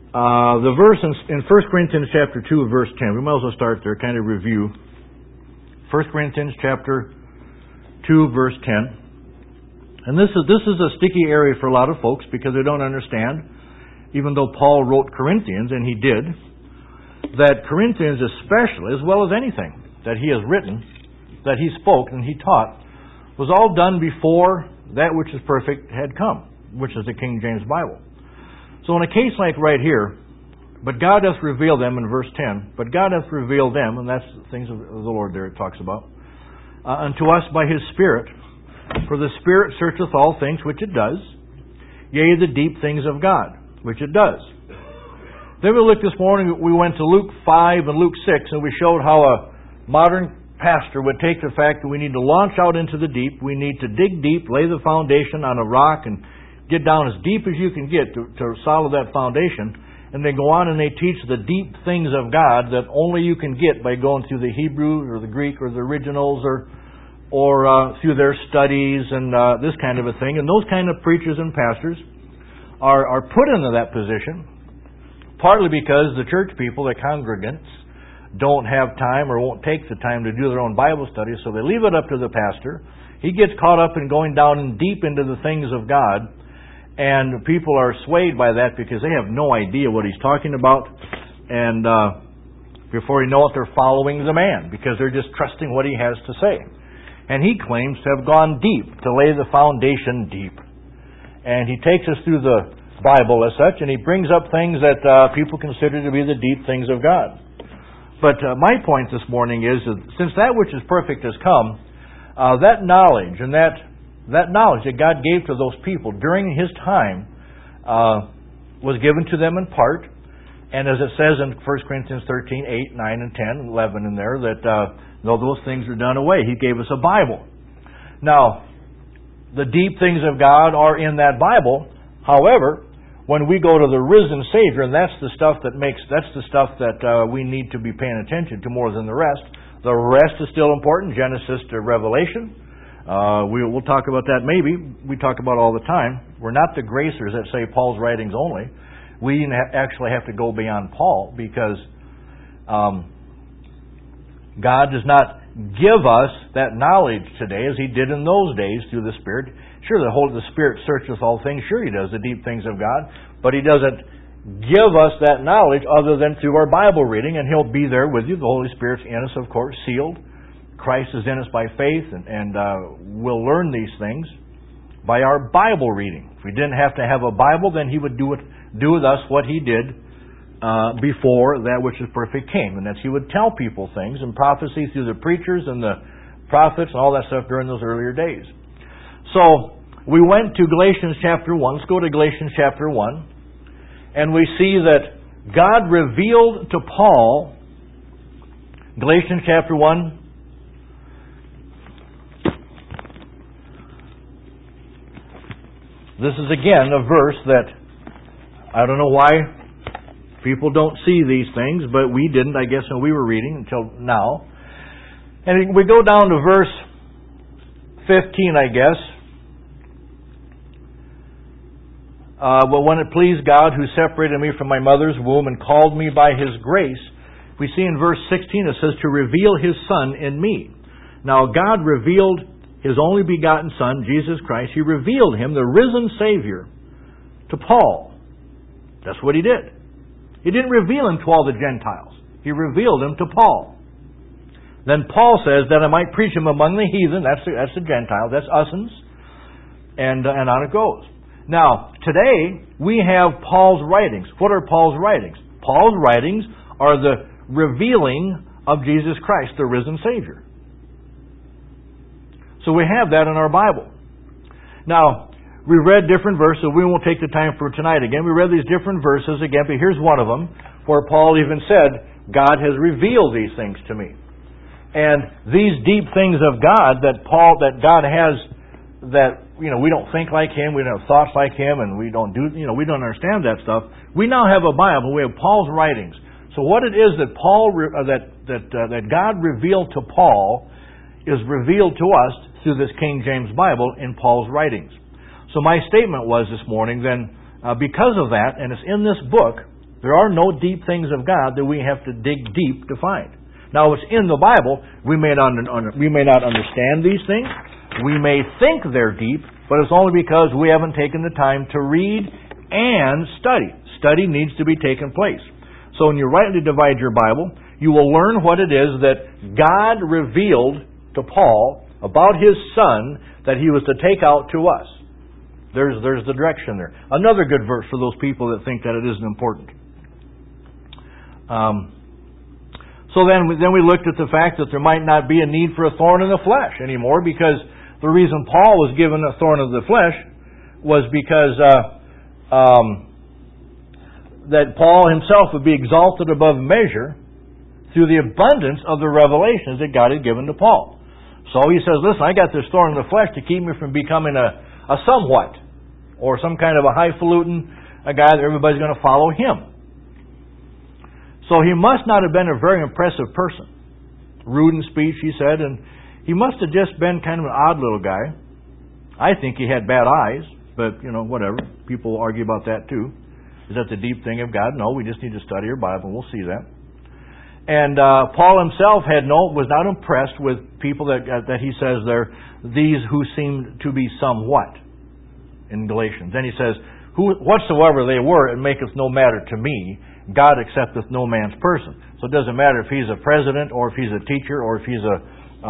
The verse in 1 Corinthians chapter 2, verse 10. We might as well start there, kind of review. 1 Corinthians chapter 2, verse 10. And this is a sticky area for a lot of folks because they don't understand, even though Paul wrote Corinthians, and he did, that Corinthians especially, as well as anything that he has written, that he spoke and he taught, was all done before that which is perfect had come, which is the King James Bible. So in a case like right here, but God hath revealed them in verse 10, but God hath revealed them, and that's the things of the Lord there it talks about, unto us by His Spirit. For the Spirit searcheth all things, which it does, yea, the deep things of God, which it does. Then we looked this morning, we went to Luke 5 and Luke 6, and we showed how a modern pastor would take the fact that we need to launch out into the deep, we need to dig deep, lay the foundation on a rock, and get down as deep as you can get to solve that foundation, and then go on and they teach the deep things of God that only you can get by going through the Hebrew or the Greek or the originals or through their studies and this kind of a thing. And those kind of preachers and pastors are put into that position, partly because the church people, the congregants, don't have time or won't take the time to do their own Bible studies, so they leave it up to the pastor. He gets caught up in going down deep into the things of God, and people are swayed by that because they have no idea what he's talking about, and before you know it, they're following the man because they're just trusting what he has to say. And he claims to have gone deep, to lay the foundation deep. And he takes us through the Bible as such, and he brings up things that people consider to be the deep things of God. But my point this morning is that since that which is perfect has come, that knowledge and that knowledge that God gave to those people during His time was given to them in part. And as it says in 1 Corinthians 13, 8, 9, and 10, 11 in there, that though those things are done away, He gave us a Bible. Now, the deep things of God are in that Bible. However, when we go to the risen Savior, and that's the stuff that we need to be paying attention to more than the rest. The rest is still important, Genesis to Revelation. We'll talk about that maybe. We talk about all the time. We're not the gracers that say Paul's writings only. We actually have to go beyond Paul because God does not give us that knowledge today as He did in those days through the Spirit. Sure, the Spirit searches all things. Sure, He does, the deep things of God. But He doesn't give us that knowledge other than through our Bible reading, and He'll be there with you. The Holy Spirit's in us, of course, sealed. Christ is in us by faith, and we'll learn these things by our Bible reading. If we didn't have to have a Bible, then He would do with us what He did before that which is perfect came, and that's He would tell people things and prophecy through the preachers and the prophets and all that stuff during those earlier days. So we went to Galatians chapter 1. Let's go to Galatians chapter 1. And we see that God revealed to Paul, Galatians chapter 1, this is again a verse that I don't know why people don't see these things, but we didn't, I guess, when we were reading until now. And we go down to verse 15, I guess. But when it pleased God who separated me from my mother's womb and called me by His grace, we see in verse 16 it says to reveal His Son in me. Now God revealed His only begotten Son, Jesus Christ. He revealed Him, the risen Savior, to Paul. That's what He did. He didn't reveal Him to all the Gentiles. He revealed Him to Paul. Then Paul says that I might preach Him among the heathen. That's the Gentiles. That's us'ns. And on it goes. Now, today, we have Paul's writings. What are Paul's writings? Paul's writings are the revealing of Jesus Christ, the risen Savior. So we have that in our Bible. Now, we read different verses. We won't take the time for tonight again. We read these different verses again, but here's one of them where Paul even said, God has revealed these things to me. And these deep things of God that God has, that we don't think like Him, we don't have thoughts like Him, and we don't understand that stuff. We now have a Bible. We have Paul's writings. So what it is that that God revealed to Paul is revealed to us through this King James Bible in Paul's writings. So my statement was this morning then, because of that, and it's in this book, There are no deep things of God that we have to dig deep to find. Now, it's in the Bible. We may not understand these things. We may think they're deep, but it's only because we haven't taken the time to read and study. Study needs to be taken place. So when you rightly divide your Bible, you will learn what it is that God revealed to Paul about His Son that He was to take out to us. There's the direction there. Another good verse for those people that think that it isn't important. So then we looked at the fact that there might not be a need for a thorn in the flesh anymore, because the reason Paul was given a thorn of the flesh was because that Paul himself would be exalted above measure through the abundance of the revelations that God had given to Paul. So he says, listen, I got this thorn in the flesh to keep me from becoming a somewhat, or some kind of a highfalutin, a guy that everybody's going to follow him. So he must not have been a very impressive person. Rude in speech, he said, and he must have just been kind of an odd little guy. I think he had bad eyes, but, whatever. People argue about that too. Is that the deep thing of God? No, we just need to study our Bible, and we'll see that. And Paul himself was not impressed with people that he says there, these who seemed to be somewhat, in Galatians. Then he says, whatsoever they were, it maketh no matter to me. God accepteth no man's person. So it doesn't matter if he's a president, or if he's a teacher, or if he's a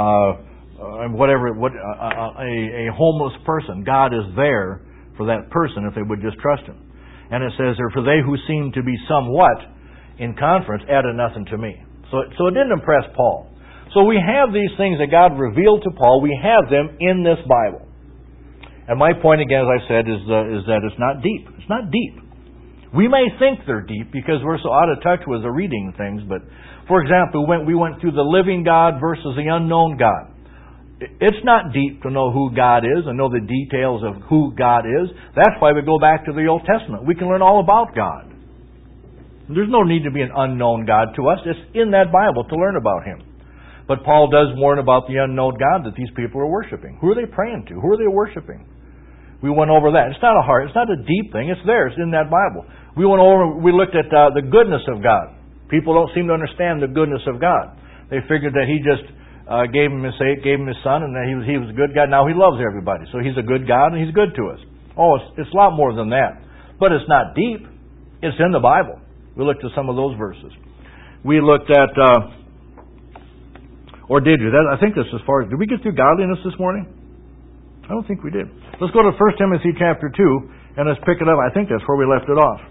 homeless person. God is there for that person if they would just trust Him. And it says, for they who seem to be somewhat in conference added nothing to me. So it didn't impress Paul. So we have these things that God revealed to Paul. We have them in this Bible. And my point again, as I said, is that it's not deep. It's not deep. We may think they're deep because we're so out of touch with the reading things, but for example, we went through the living God versus the unknown God. It's not deep to know who God is and know the details of who God is. That's why we go back to the Old Testament. We can learn all about God. There's no need to be an unknown God to us. It's in that Bible to learn about Him. But Paul does warn about the unknown God that these people are worshiping. Who are they praying to? Who are they worshiping? We went over that. It's not a deep thing. It's there. It's in that Bible. We looked at the goodness of God. People don't seem to understand the goodness of God. They figured that He just gave him His Son, and that He was a good God. Now He loves everybody. So He's a good God, and He's good to us. Oh, it's a lot more than that. But it's not deep. It's in the Bible. We looked at some of those verses. We looked at, or did you? I think that's as far as, did we get through godliness this morning? I don't think we did. Let's go to 1 Timothy chapter 2, and let's pick it up. I think that's where we left it off.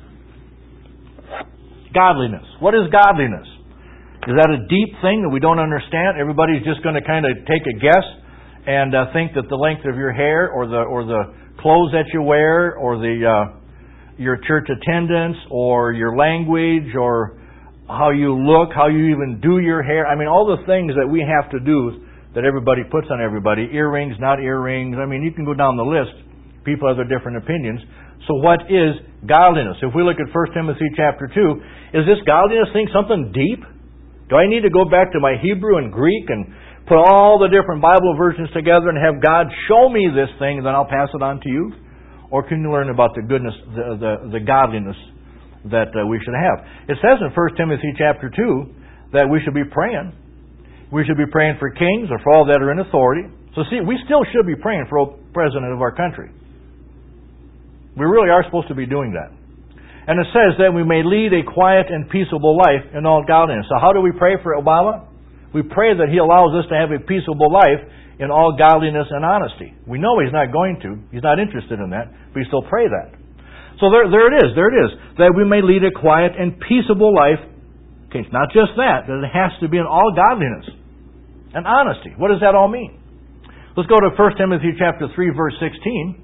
Godliness. What is godliness? Is that a deep thing that we don't understand? Everybody's just going to kind of take a guess and think that the length of your hair, or the clothes that you wear, or your church attendance, or your language, or how you look, how you even do your hair. I mean, all the things that we have to do that everybody puts on everybody. Earrings, not earrings. I mean, you can go down the list. People have their different opinions. So what is godliness? If we look at 1 Timothy chapter 2, is this godliness thing something deep? Do I need to go back to my Hebrew and Greek and put all the different Bible versions together and have God show me this thing and then I'll pass it on to you? Or can you learn about the goodness, the godliness that we should have? It says in 1 Timothy chapter 2 that we should be praying. We should be praying for kings or for all that are in authority. So see, we still should be praying for the president of our country. We really are supposed to be doing that. And it says that we may lead a quiet and peaceable life in all godliness. So how do we pray for Obama? We pray that he allows us to have a peaceable life in all godliness and honesty. We know he's not going to. He's not interested in that. But we still pray that. So there it is. That we may lead a quiet and peaceable life. Okay, it's not just that it has to be in all godliness and honesty. What does that all mean? Let's go to 1 Timothy chapter 3, verse 16.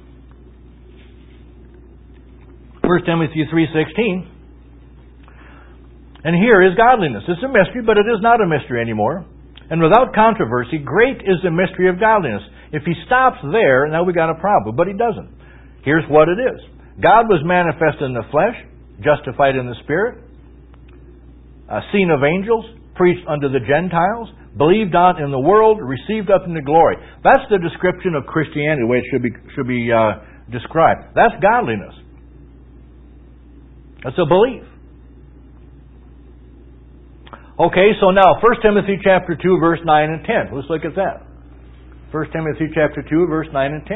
1 Timothy 3:16. And here is godliness. It's a mystery, but it is not a mystery anymore. And without controversy, great is the mystery of godliness. If he stops there, now we got a problem. But he doesn't. Here's what it is. God was manifest in the flesh, justified in the Spirit, seen of angels, preached unto the Gentiles, believed on in the world, received up into glory. That's the description of Christianity, the way it should be described. That's godliness. That's a belief. Okay, so now 1 Timothy chapter 2, verse 9 and 10. Let's look at that. 1 Timothy chapter 2, verse 9 and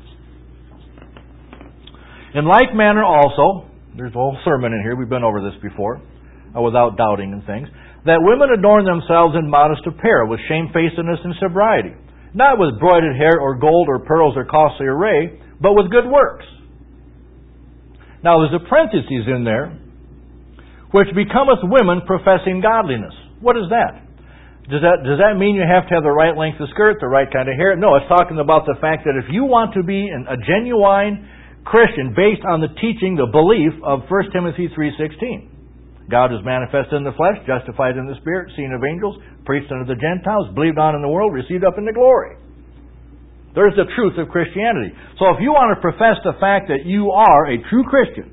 10. In like manner also, there's a whole sermon in here, we've been over this before, without doubting and things, that women adorn themselves in modest apparel, with shamefacedness and sobriety, not with broided hair or gold or pearls or costly array, but with good works. Now there's a parenthesis in there, which becometh women professing godliness. What is that? Does that mean you have to have the right length of skirt, the right kind of hair? No, it's talking about the fact that if you want to be a genuine Christian based on the teaching, the belief of 1 Timothy 3:16. God is manifested in the flesh, justified in the Spirit, seen of angels, preached unto the Gentiles, believed on in the world, received up into glory. There's the truth of Christianity. So if you want to profess the fact that you are a true Christian,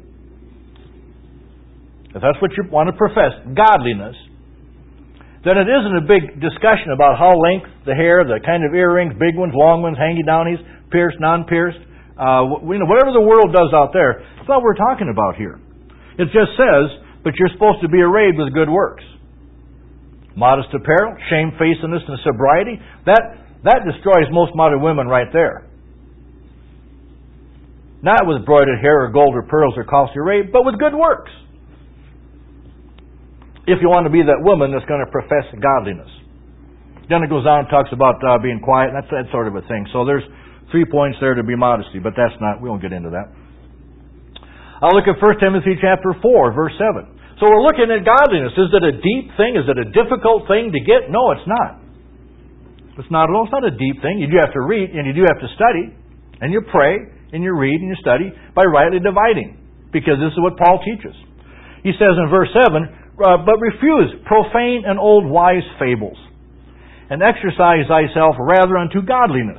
if that's what you want to profess, godliness, then it isn't a big discussion about how length, the hair, the kind of earrings, big ones, long ones, hangy-downies, pierced, non-pierced, whatever the world does out there. That's not what we're talking about here. It just says, but you're supposed to be arrayed with good works. Modest apparel, shamefacedness, and sobriety, that destroys most modern women right there. Not with broided hair or gold or pearls or costly array, but with good works. If you want to be that woman that's going to profess godliness. Then it goes on and talks about being quiet, and that sort of a thing. So there's 3 points there to be modesty, but we won't get into that. I'll look at 1 Timothy chapter 4, verse 7. So we're looking at godliness. Is it a deep thing? Is it a difficult thing to get? No, it's not. It's not at all. It's not a deep thing. You do have to read, and you do have to study, and you pray, and you read, and you study by rightly dividing, because this is what Paul teaches. He says in verse 7, but refuse profane and old wise fables, and exercise thyself rather unto godliness.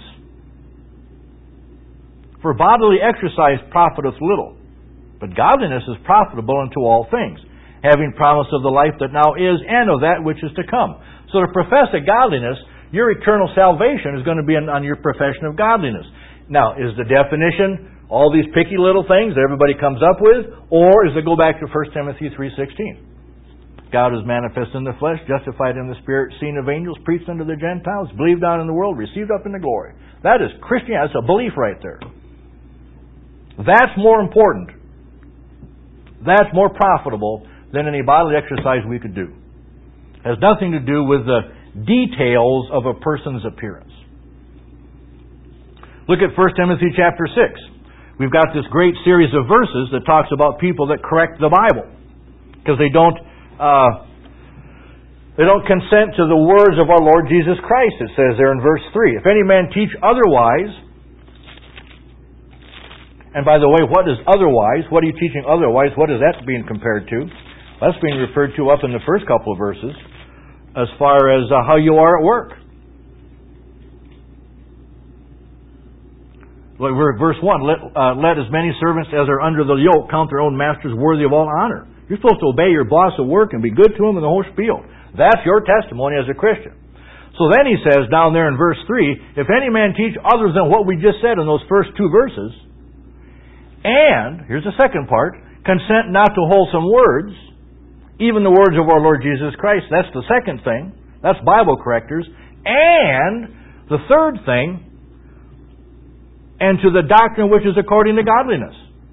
For bodily exercise profiteth little, but godliness is profitable unto all things, having promise of the life that now is, and of that which is to come. So to profess a godliness, your eternal salvation is going to be on your profession of godliness. Now, is the definition all these picky little things that everybody comes up with, or does it go back to 1 Timothy 3:16? God is manifest in the flesh, justified in the Spirit, seen of angels, preached unto the Gentiles, believed on in the world, received up into glory. That is Christianity. That's a belief right there. That's more important. That's more profitable than any bodily exercise we could do. It has nothing to do with the details of a person's appearance. Look at 1 Timothy chapter 6. We've got this great series of verses that talks about people that correct the Bible because they don't consent to the words of our Lord Jesus Christ, it says there in verse 3. If any man teach otherwise, and by the way, what is otherwise? What are you teaching otherwise? What is that being compared to? That's being referred to up in the first couple of verses as far as how you are at work. Verse 1, let as many servants as are under the yoke count their own masters worthy of all honor. You're supposed to obey your boss at work and be good to him in the whole spiel. That's your testimony as a Christian. So then he says down there in verse 3, if any man teach others than what we just said in those first two verses, and, here's the second part, consent not to wholesome words, even the words of our Lord Jesus Christ. That's the second thing. That's Bible correctors. And the third thing, and to the doctrine which is according to godliness.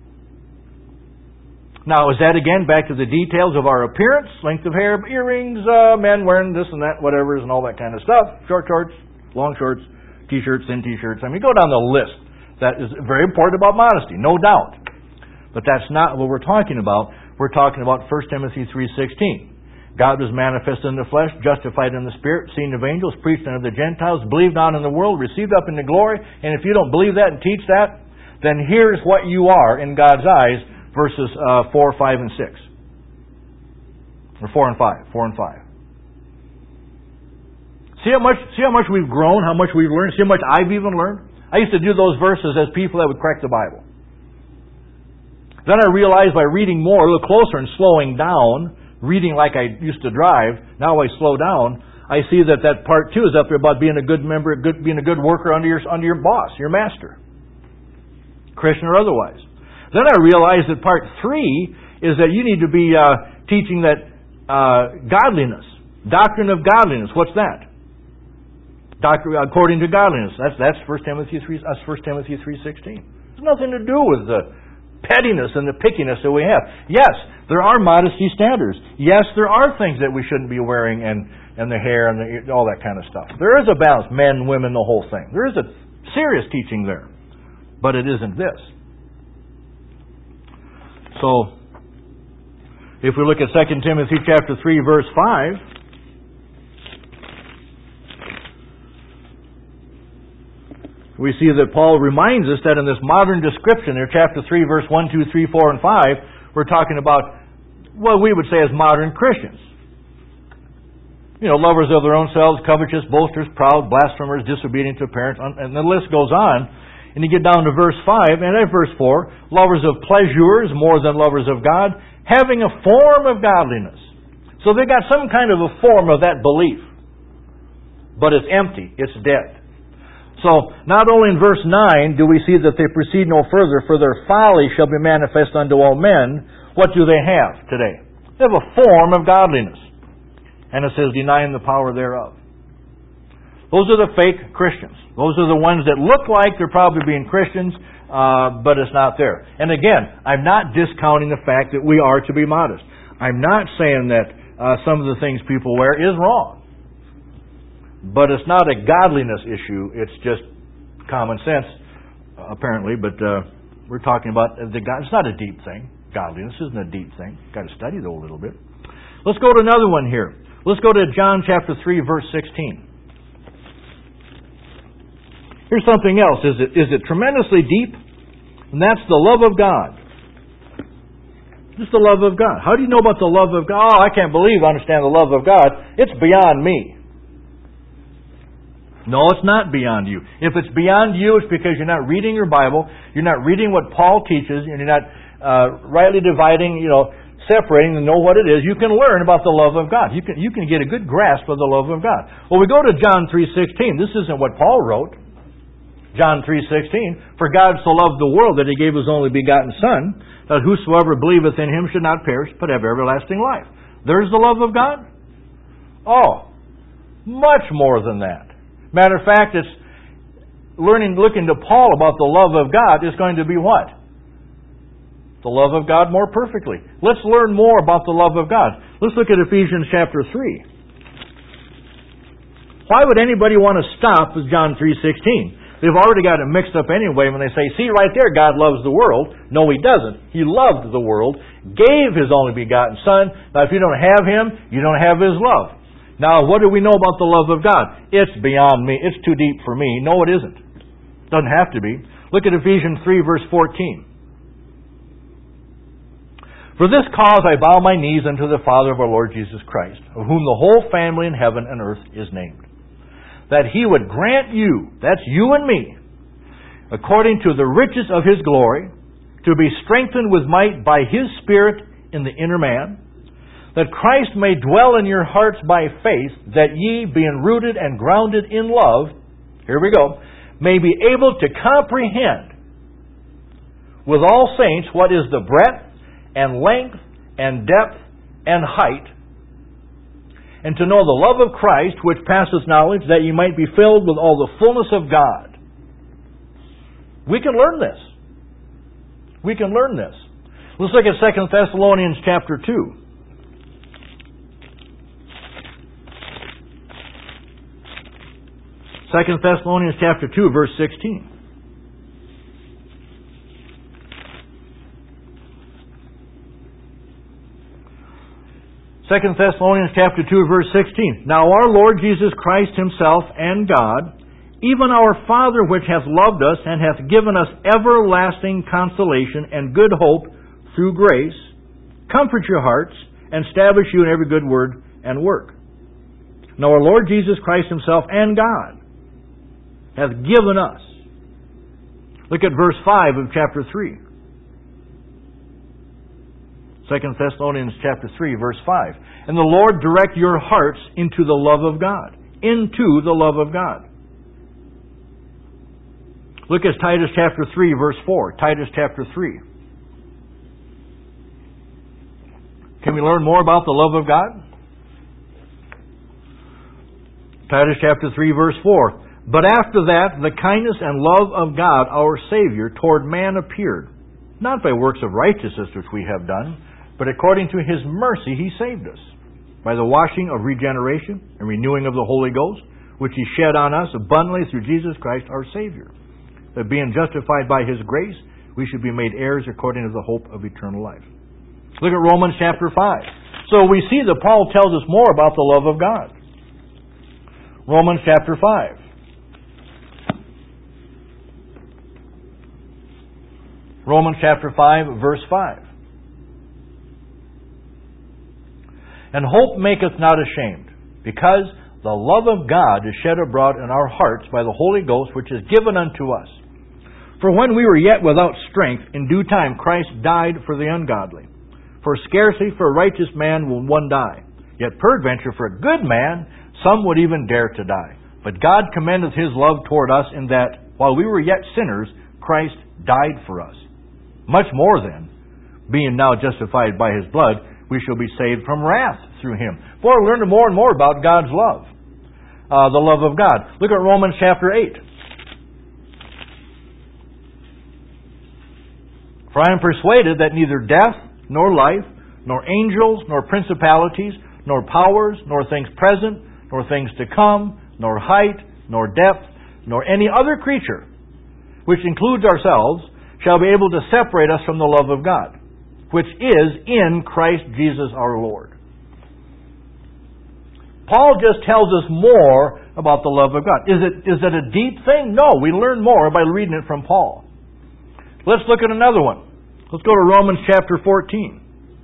Now, is that again back to the details of our appearance, length of hair, earrings, men wearing this and that, whatever's, and all that kind of stuff, short shorts, long shorts, t-shirts, thin t-shirts. I mean, go down the list. That is very important about modesty, no doubt. But that's not what we're talking about. We're talking about 1 Timothy 3:16. God was manifest in the flesh, justified in the Spirit, seen of angels, preached unto the Gentiles, believed on in the world, received up into glory. And if you don't believe that and teach that, then here's what you are in God's eyes, verses 4, 5, and 6. Or 4 and 5. 4 and 5. See how much we've grown, how much we've learned, see how much I've even learned? I used to do those verses as people that would correct the Bible. Then I realized by reading more, a little closer and slowing down, reading like I used to drive, now I slow down, I see that part 2 is up there about being a good member, being a good worker under your boss, your master. Christian or otherwise. Then I realized that part 3 is that you need to be teaching that godliness, doctrine of godliness. What's that? Doctrine according to godliness. That's 1 Timothy 3. That's 1 Timothy 3:16. There's nothing to do with the pettiness and the pickiness that we have. Yes, there are modesty standards. Yes, there are things that we shouldn't be wearing and the hair and all that kind of stuff. There is a balance, men, women, the whole thing. There is a serious teaching there, but it isn't this. So, if we look at 2 Timothy chapter 3, verse 5, we see that Paul reminds us that in this modern description, in chapter 3, verse 1, 2, 3, 4, and 5, we're talking about what we would say as modern Christians. Lovers of their own selves, covetous, boasters, proud, blasphemers, disobedient to parents, and the list goes on. And you get down to verse 5, and at verse 4, lovers of pleasures more than lovers of God, having a form of godliness. So they got some kind of a form of that belief. But it's empty. It's dead. So, not only in verse 9 do we see that they proceed no further, for their folly shall be manifest unto all men. What do they have today? They have a form of godliness. And it says, denying the power thereof. Those are the fake Christians. Those are the ones that look like they're probably being Christians, but it's not there. And again, I'm not discounting the fact that we are to be modest. I'm not saying that some of the things people wear is wrong. But it's not a godliness issue. It's just common sense, apparently. But we're talking about it's not a deep thing. Godliness isn't a deep thing. You've got to study though a little bit. Let's go to another one here. Let's go to John chapter 3, verse 16. Here's something else. Is it tremendously deep? And that's the love of God. Just the love of God. How do you know about the love of God? Oh, I can't understand the love of God. It's beyond me. No, it's not beyond you. If it's beyond you, it's because you're not reading your Bible, you're not reading what Paul teaches, and you're not rightly dividing, separating and know what it is. You can learn about the love of God. You can get a good grasp of the love of God. Well, we go to John 3:16. This isn't what Paul wrote. John 3:16. For God so loved the world that He gave His only begotten Son, that whosoever believeth in Him should not perish, but have everlasting life. There's the love of God? Oh, much more than that. Matter of fact, it's looking to Paul about the love of God is going to be what? The love of God more perfectly. Let's learn more about the love of God. Let's look at Ephesians chapter 3. Why would anybody want to stop with John 3:16? They've already got it mixed up anyway when they say, see right there, God loves the world. No, He doesn't. He loved the world, gave His only begotten Son. Now, if you don't have Him, you don't have His love. Now, what do we know about the love of God? It's beyond me. It's too deep for me. No, it isn't. Doesn't have to be. Look at Ephesians 3, verse 14. For this cause I bow my knees unto the Father of our Lord Jesus Christ, of whom the whole family in heaven and earth is named, that He would grant you, that's you and me, according to the riches of His glory, to be strengthened with might by His Spirit in the inner man, that Christ may dwell in your hearts by faith, that ye, being rooted and grounded in love, here we go, may be able to comprehend with all saints what is the breadth and length and depth and height, and to know the love of Christ, which passeth knowledge, that ye might be filled with all the fullness of God. We can learn this. We can learn this. Let's look at 2 Thessalonians chapter 2. 2 Thessalonians chapter 2, verse 16. Second Thessalonians chapter 2, verse 16. Now our Lord Jesus Christ Himself and God, even our Father which hath loved us and hath given us everlasting consolation and good hope through grace, comfort your hearts and establish you in every good word and work. Now our Lord Jesus Christ Himself and God hath given us. Look at verse 5 of chapter 3. 2 Thessalonians chapter 3, verse 5. And the Lord direct your hearts into the love of God. Into the love of God. Look at Titus chapter 3, verse 4. Titus chapter 3. Can we learn more about the love of God? Titus chapter 3, verse 4. But after that, the kindness and love of God, our Savior, toward man appeared, not by works of righteousness which we have done, but according to His mercy He saved us, by the washing of regeneration and renewing of the Holy Ghost, which He shed on us abundantly through Jesus Christ our Savior, that being justified by His grace, we should be made heirs according to the hope of eternal life. Look at Romans chapter 5. So we see that Paul tells us more about the love of God. Romans chapter 5. Romans chapter 5, verse 5. And hope maketh not ashamed, because the love of God is shed abroad in our hearts by the Holy Ghost, which is given unto us. For when we were yet without strength, in due time Christ died for the ungodly. For scarcely for a righteous man will one die. Yet peradventure for a good man, some would even dare to die. But God commendeth His love toward us, in that, while we were yet sinners, Christ died for us. Much more then, being now justified by His blood, we shall be saved from wrath through Him. Boy, we're learning more and more about God's love. The love of God. Look at Romans chapter 8. For I am persuaded that neither death, nor life, nor angels, nor principalities, nor powers, nor things present, nor things to come, nor height, nor depth, nor any other creature, which includes ourselves, shall be able to separate us from the love of God, which is in Christ Jesus our Lord. Paul just tells us more about the love of God. Is it a deep thing? No, we learn more by reading it from Paul. Let's look at another one. Let's go to Romans chapter 14.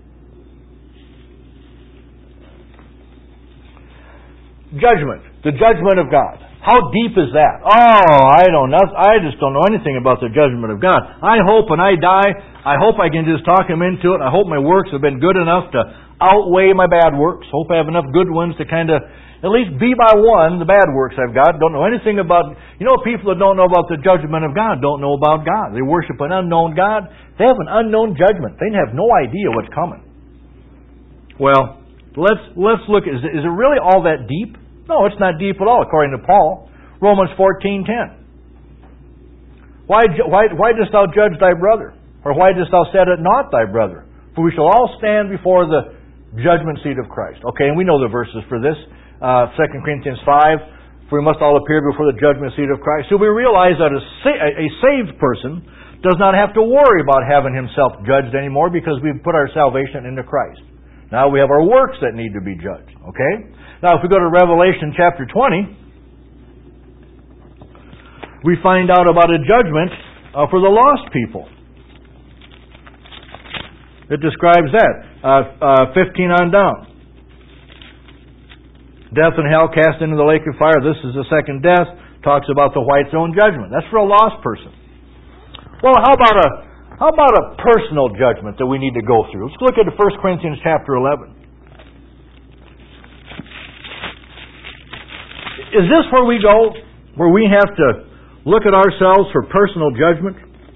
Judgment. The judgment of God. How deep is that? Oh, I just don't know anything about the judgment of God. I hope when I die, I hope I can just talk Him into it. I hope my works have been good enough to outweigh my bad works. Hope I have enough good ones to kind of at least be by one the bad works I've got. Don't know anything about... people that don't know about the judgment of God don't know about God. They worship an unknown God. They have an unknown judgment. They have no idea what's coming. Well, let's look. Is it really all that deep? No, it's not deep at all, according to Paul. Romans 14:10. Why dost thou judge thy brother? Or why dost thou set at naught thy brother? For we shall all stand before the judgment seat of Christ. Okay, and we know the verses for this. 2 Corinthians 5, for we must all appear before the judgment seat of Christ. So we realize that a saved person does not have to worry about having himself judged anymore, because we've put our salvation into Christ. Now we have our works that need to be judged. Okay? Now if we go to Revelation chapter 20, we find out about a judgment for the lost people. It describes that. 15 on down. Death and hell cast into the lake of fire. This is the second death. Talks about the white throne judgment. That's for a lost person. Well, how about a personal judgment that we need to go through? Let's look at 1 Corinthians chapter 11. Is this where we go? Where we have to look at ourselves for personal judgment?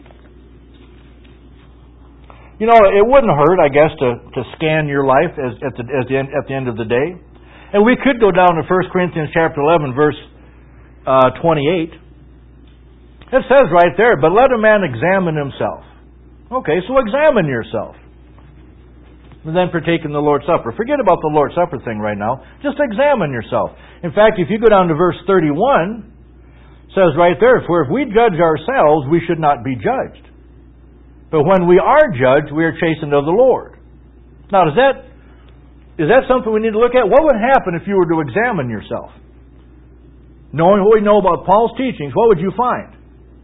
It wouldn't hurt, I guess, to scan your life at the end of the day. And we could go down to 1 Corinthians chapter 11, verse 28. It says right there, but let a man examine himself. Okay, so examine yourself. And then partake in the Lord's Supper. Forget about the Lord's Supper thing right now. Just examine yourself. In fact, if you go down to verse 31, it says right there, for if we judge ourselves, we should not be judged. But when we are judged, we are chastened of the Lord. Now, is that something we need to look at? What would happen if you were to examine yourself? Knowing what we know about Paul's teachings, what would you find?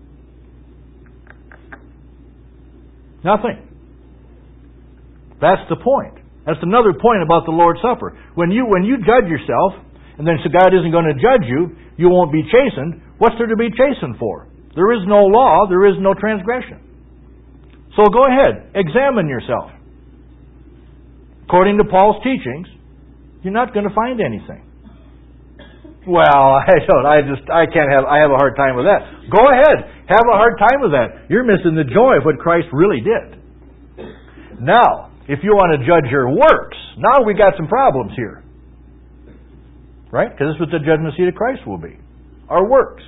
Nothing. That's the point. That's another point about the Lord's Supper. When you judge yourself, and then so God isn't going to judge you, you won't be chastened. What's there to be chastened for? There is no law, there is no transgression. So go ahead, examine yourself. According to Paul's teachings, you're not going to find anything. Well, I have a hard time with that. Go ahead, have a hard time with that. You're missing the joy of what Christ really did. Now, if you want to judge your works, now we got some problems here. Right? Because this is what the judgment seat of Christ will be. Our works.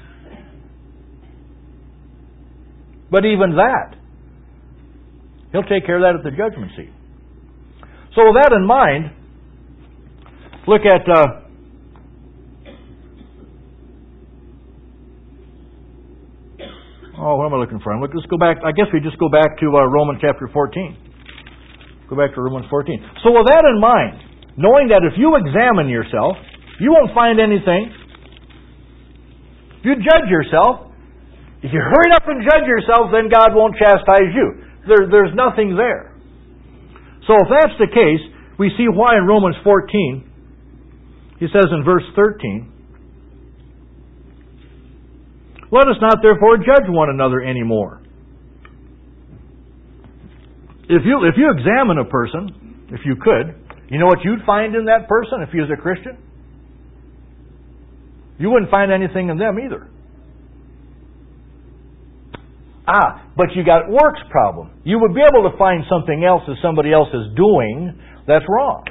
But even that, He'll take care of that at the judgment seat. So with that in mind, look at what am I looking for? Let's go back. I guess we just go back to Romans chapter 14. Go back to Romans 14. So with that in mind, knowing that if you examine yourself, you won't find anything. If you judge yourself, if you hurry up and judge yourself, then God won't chastise you. There's nothing there. So if that's the case, we see why in Romans 14, he says in verse 13, let us not therefore judge one another anymore. If you examine a person, if you could, you know what you'd find in that person if he was a Christian? You wouldn't find anything in them either. But you got works problem. You would be able to find something else that somebody else is doing that's wrong.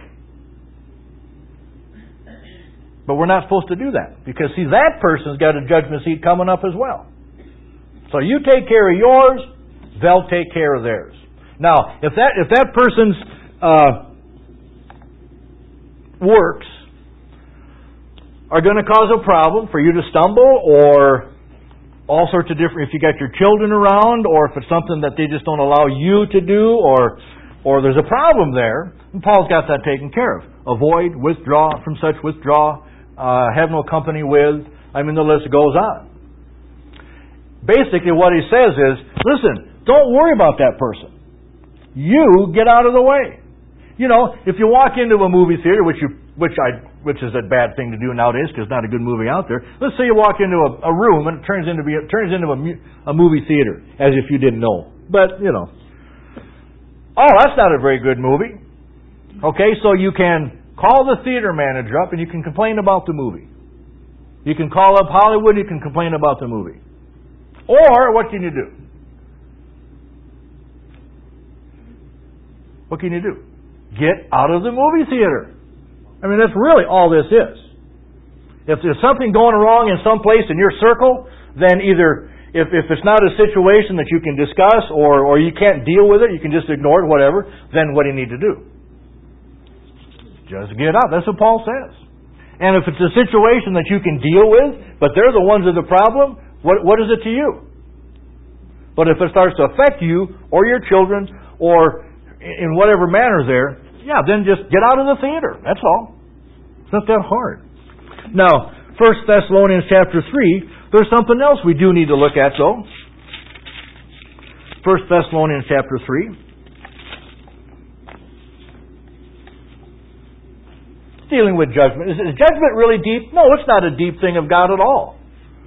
But we're not supposed to do that. Because, see, that person's got a judgment seat coming up as well. So you take care of yours, they'll take care of theirs. Now, if that person's works are going to cause a problem for you to stumble, or all sorts of different, if you got your children around, or if it's something that they just don't allow you to do, or there's a problem there, and Paul's got that taken care of. Avoid, withdraw from such, withdraw, have no company with. I mean, the list goes on. Basically, what he says is, listen, don't worry about that person. You get out of the way. You know, if you walk into a movie theater, which is a bad thing to do nowadays because there's not a good movie out there. Let's say you walk into a room and it turns into a movie theater, as if you didn't know. But you know, that's not a very good movie. Okay, so you can call the theater manager up and you can complain about the movie. You can call up Hollywood. You can complain about the movie. Or what can you do? What can you do? Get out of the movie theater. I mean, that's really all this is. If there's something going wrong in some place in your circle, then either, if it's not a situation that you can discuss or you can't deal with it, you can just ignore it, whatever, then what do you need to do? Just get out. That's what Paul says. And if it's a situation that you can deal with, but they're the ones with the problem, what is it to you? But if it starts to affect you or your children or in whatever manner there, then just get out of the theater. That's all. It's not that hard. Now, 1 Thessalonians chapter 3, there's something else we do need to look at, though. 1 Thessalonians chapter 3. Dealing with judgment. Is judgment really deep? No, it's not a deep thing of God at all.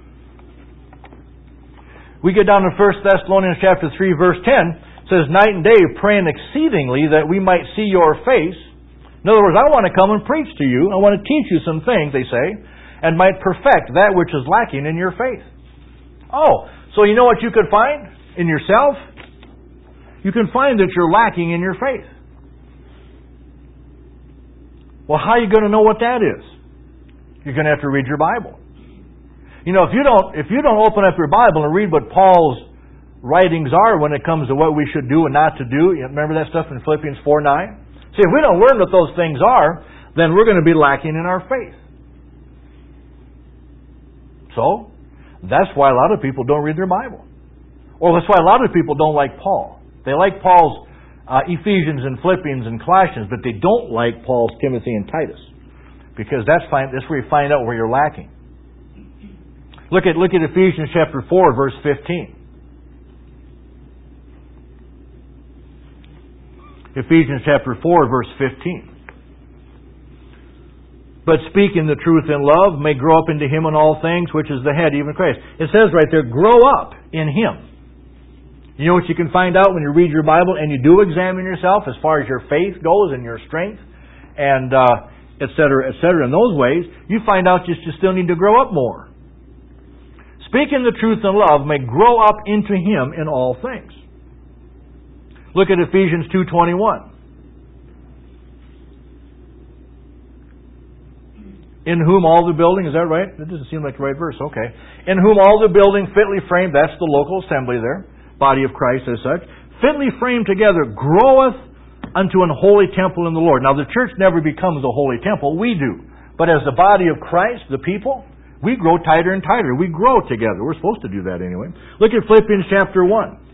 We get down to 1 Thessalonians chapter 3, verse 10. It says, night and day praying exceedingly that we might see your face. In other words, I want to come and preach to you. I want to teach you some things, they say, and might perfect that which is lacking in your faith. So you know what you could find in yourself? You can find that you're lacking in your faith. Well, how are you going to know what that is? You're going to have to read your Bible. You know, if you don't open up your Bible and read what Paul's writings are when it comes to what we should do and not to do. You remember that stuff in Philippians 4:9? See, if we don't learn what those things are, then we're going to be lacking in our faith. So, that's why a lot of people don't read their Bible. Or that's why a lot of people don't like Paul. They like Paul's Ephesians and Philippians and Colossians, but they don't like Paul's Timothy and Titus. Because that's where you find out where you're lacking. Look at Ephesians chapter 4, verse 15. Ephesians chapter 4, verse 15. But speaking the truth in love may grow up into Him in all things, which is the head, even Christ. It says right there, grow up in Him. You know what you can find out when you read your Bible and you do examine yourself as far as your faith goes and your strength and et cetera, et cetera. In those ways, you find out you still need to grow up more. Speaking the truth in love may grow up into Him in all things. Look at Ephesians 2:21. In whom all the building, is that right? That doesn't seem like the right verse. Okay. In whom all the building fitly framed, that's the local assembly there, body of Christ as such, fitly framed together, groweth unto an holy temple in the Lord. Now the church never becomes a holy temple. We do. But as the body of Christ, the people, we grow tighter and tighter. We grow together. We're supposed to do that anyway. Look at Philippians chapter 1.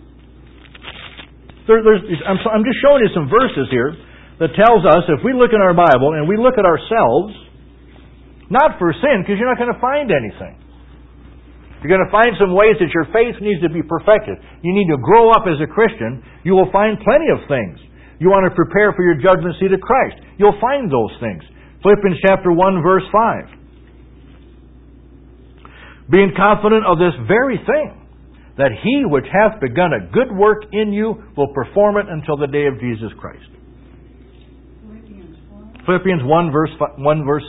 I'm just showing you some verses here that tells us if we look in our Bible and we look at ourselves, not for sin, because you're not going to find anything. You're going to find some ways that your faith needs to be perfected. You need to grow up as a Christian. You will find plenty of things. You want to prepare for your judgment seat of Christ. You'll find those things. Philippians chapter 1, verse 5. Being confident of this very thing, that He which hath begun a good work in you will perform it until the day of Jesus Christ. Philippians 1 verse 5.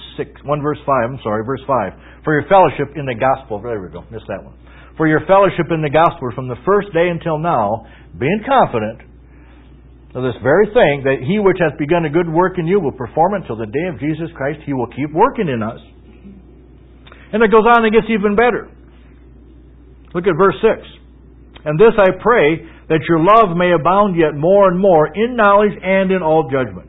For your fellowship in the gospel. There we go. Missed that one. For your fellowship in the gospel from the first day until now, being confident of this very thing, that He which hath begun a good work in you will perform it until the day of Jesus Christ. He will keep working in us. And it goes on and gets even better. Look at verse 6. And this I pray, that your love may abound yet more and more in knowledge and in all judgment.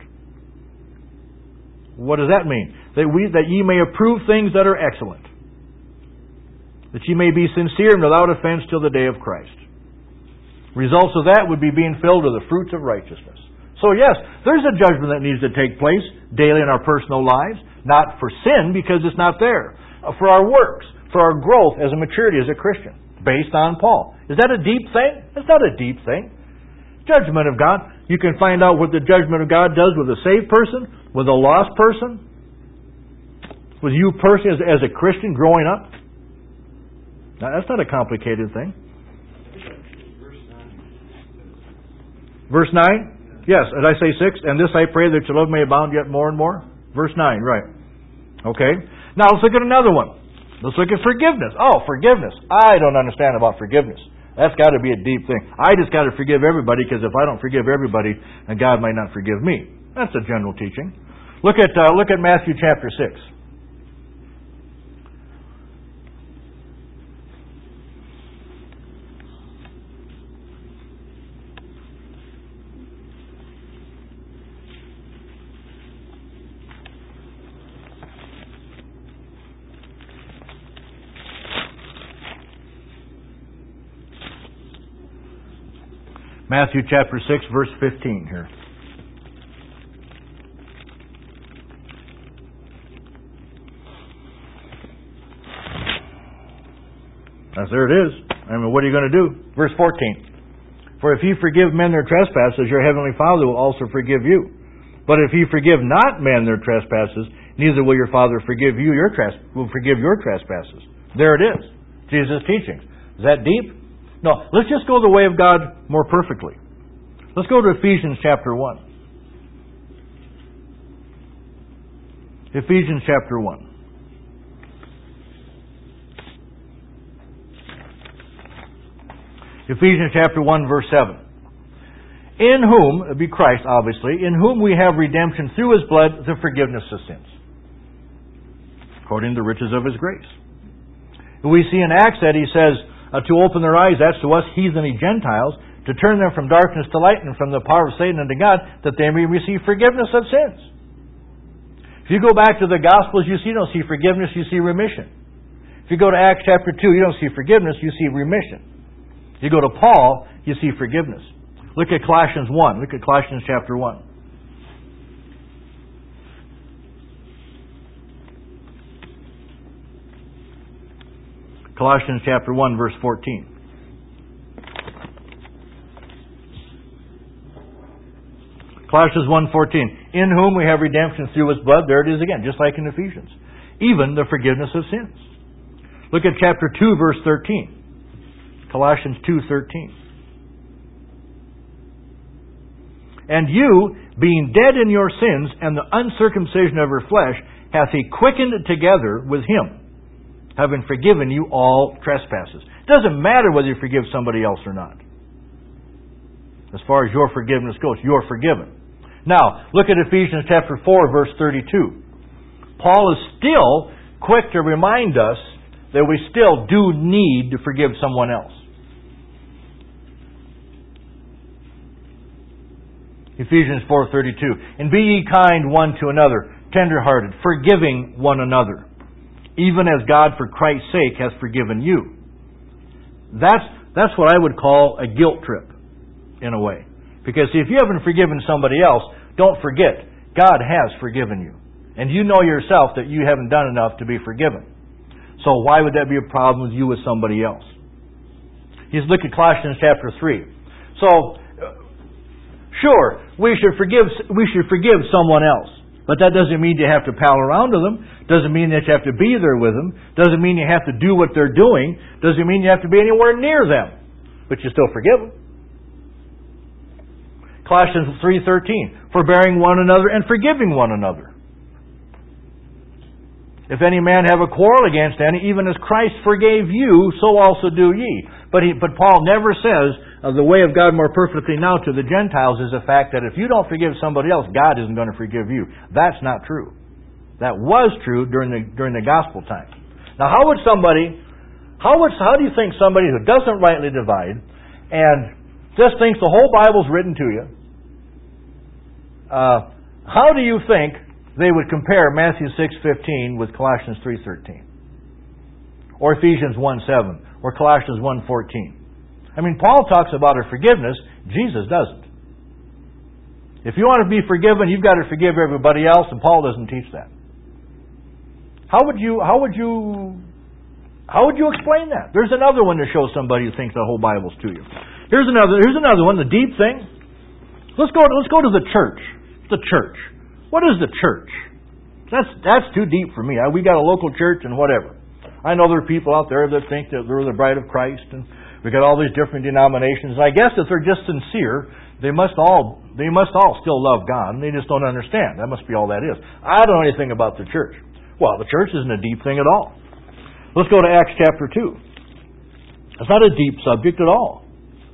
What does that mean? That ye may approve things that are excellent. That ye may be sincere and without offense till the day of Christ. Results of that would be being filled with the fruits of righteousness. So yes, there's a judgment that needs to take place daily in our personal lives. Not for sin, because it's not there. For our works, for our growth as a maturity as a Christian. Based on Paul. Is that a deep thing? It's not a deep thing. Judgment of God. You can find out what the judgment of God does with a saved person, with a lost person, with you personally as a Christian growing up. Now, that's not a complicated thing. Verse 9? Yes, did I say 6? And this I pray, that your love may abound yet more and more. Verse 9, right. Okay. Now let's look at another one. Let's look at forgiveness. Oh, forgiveness. I don't understand about forgiveness. That's got to be a deep thing. I just got to forgive everybody, because if I don't forgive everybody, then God might not forgive me. That's a general teaching. Look at Matthew chapter 6. Matthew chapter 6, verse 15 here. There it is. I mean, what are you going to do? Verse 14. For if ye forgive men their trespasses, your heavenly Father will also forgive you. But if ye forgive not men their trespasses, neither will your Father forgive you your trespasses. There it is. Jesus' teachings. Is that deep? No. Let's just go the way of God more perfectly. Let's go to Ephesians chapter 1. Ephesians chapter 1. Ephesians chapter 1, verse 7. In whom, it be Christ obviously, in whom we have redemption through His blood, the forgiveness of sins, according to the riches of His grace. We see in Acts that He says, to open their eyes, that's to us heathen and Gentiles, to turn them from darkness to light and from the power of Satan unto God, that they may receive forgiveness of sins. If you go back to the Gospels, you don't see forgiveness, you see remission. If you go to Acts chapter 2, you don't see forgiveness, you see remission. If you go to Paul, you see forgiveness. Look at Colossians 1. Look at Colossians chapter 1. Colossians chapter 1, verse 14. Colossians 1:14. In whom we have redemption through His blood. There it is again, just like in Ephesians. Even the forgiveness of sins. Look at chapter 2, verse 13. Colossians 2:13. And you, being dead in your sins and the uncircumcision of your flesh, hath He quickened together with Him, having forgiven you all trespasses. It doesn't matter whether you forgive somebody else or not. As far as your forgiveness goes, you're forgiven. Now, look at Ephesians chapter 4, verse 32. Paul is still quick to remind us that we still do need to forgive someone else. Ephesians 4:32. And be ye kind one to another, tender-hearted, forgiving one another, even as God for Christ's sake has forgiven you. That's what I would call a guilt trip, in a way. Because if you haven't forgiven somebody else, don't forget, God has forgiven you. And you know yourself that you haven't done enough to be forgiven. So why would that be a problem with you with somebody else? Just look at Colossians chapter 3. So, sure, we should forgive someone else. But that doesn't mean you have to pal around with them. Doesn't mean that you have to be there with them. Doesn't mean you have to do what they're doing. Doesn't mean you have to be anywhere near them. But you still forgive them. Colossians 3:13, forbearing one another and forgiving one another. If any man have a quarrel against any, even as Christ forgave you, so also do ye. But Paul never says, the way of God more perfectly now to the Gentiles is the fact that if you don't forgive somebody else, God isn't going to forgive you. That's not true. That was true during the gospel time. Now, how do you think somebody who doesn't rightly divide and just thinks the whole Bible's written to you, how do you think they would compare Matthew 6:15 with Colossians 3:13? Or Ephesians 1:7? Or Colossians 1:14? I mean, Paul talks about our forgiveness. Jesus doesn't. If you want to be forgiven, you've got to forgive everybody else, and Paul doesn't teach that. How would you explain that? There's another one to show somebody who thinks the whole Bible's to you. Here's another one, the deep thing. Let's go to the church. The church. What is the church? That's too deep for me. We got a local church and whatever. I know there are people out there that think that they're the bride of Christ, and we got all these different denominations. I guess if they're just sincere, they must all still love God, and they just don't understand. That must be all that is. I don't know anything about the church. Well, the church isn't a deep thing at all. Let's go to Acts chapter 2. It's not a deep subject at all.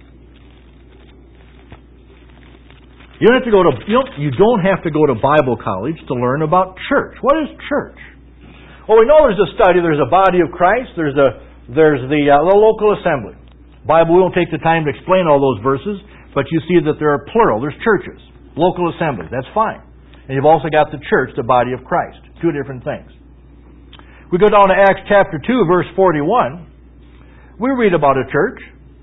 You don't have to go to Bible college to learn about church. What is church? Well, we know there's a study. There's a body of Christ. There's the local assembly. Bible, we won't take the time to explain all those verses, but you see that there are plural. There's churches, local assemblies. That's fine. And you've also got the church, the body of Christ. Two different things. We go down to Acts chapter 2, verse 41. We read about a church